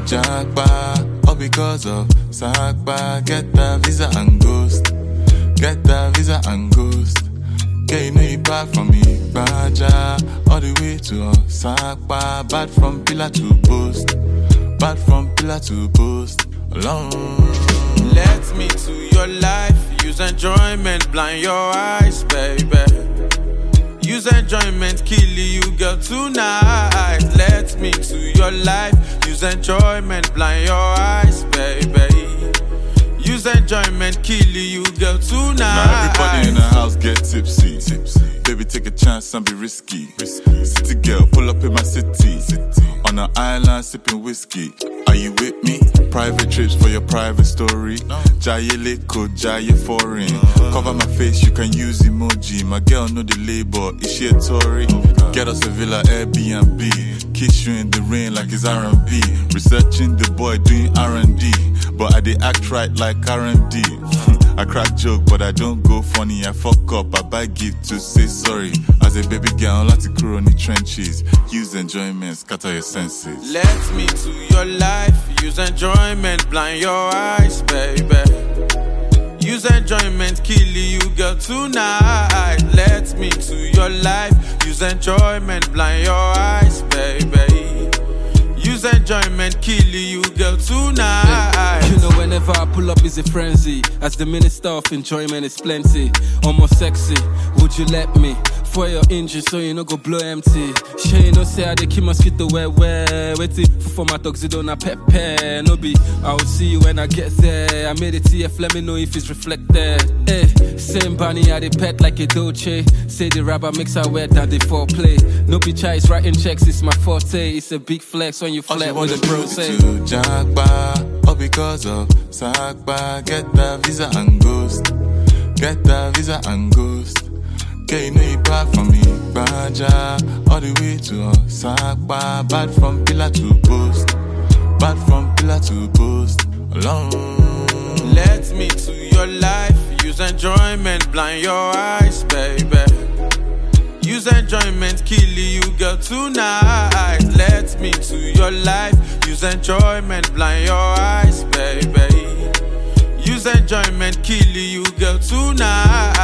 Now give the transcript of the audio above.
Jackpot, all because of Sakpa. Get the visa and ghost. Get the visa and ghost. Yeah, you know you bad from me, Baja. All the way to Sakpa. Bad from pillar to post. Bad from pillar to post. Alone. Let me to your life. Use enjoyment, blind your eyes, baby. Use enjoyment, kill you, girl, tonight. Let me to your life. Use enjoyment, blind your eyes, baby. Use enjoyment, kill you, girl, tonight. Now everybody in the house get tipsy. Baby, take a chance and be risky. City girl, pull up in my city. On an island, sipping whiskey. Are you with me? Private trips for your private story. Jaye Leko, Jaye Foreign. Cover my face, you can use emoji. My girl know the label, is she a Tory? Get us a villa, Airbnb. Kiss you in the rain like it's R&B. Researching the boy doing R&D. But I dey act right like R&D. I crack joke, but I don't go funny. I fuck up, I buy gift to say sorry. As a baby girl, I like to crew on the trenches. Use enjoyment, scatter your senses. Let me to your life. Use enjoyment, blind your eyes, baby. Use enjoyment, kill you, girl, tonight. Let me to your life. Use enjoyment, blind your eyes, baby. Use enjoyment, kill you, girl, tonight. You know, whenever I pull up, it's a frenzy. As the minister of enjoyment is plenty. Almost sexy, would you let me? For your injury, so you no go blow empty. She you know say I dey keep mosquito where waiting for my tuxedo na pepper. No be, I will see you when I get there. I made it TF, let me know if it's reflected. Same bunny, I dey pet like a Dolce. Say the rapper makes her wet and they foreplay. No be chase, writing checks, it's my forte. It's a big flex when you flirt with a bro say. Jackpot, all because of Sakpa. Get the visa and ghost. Get the visa and ghost. Yeah, you know you bad from me, Baja. All the way to Sakpa. Bad from pillar to post. Bad from pillar to post. Alone. Let me to your life. Use enjoyment, blind your eyes, baby. Use enjoyment, kill you, girl, tonight. Let me to your life. Use enjoyment, blind your eyes, baby. Use enjoyment, kill you, girl, tonight.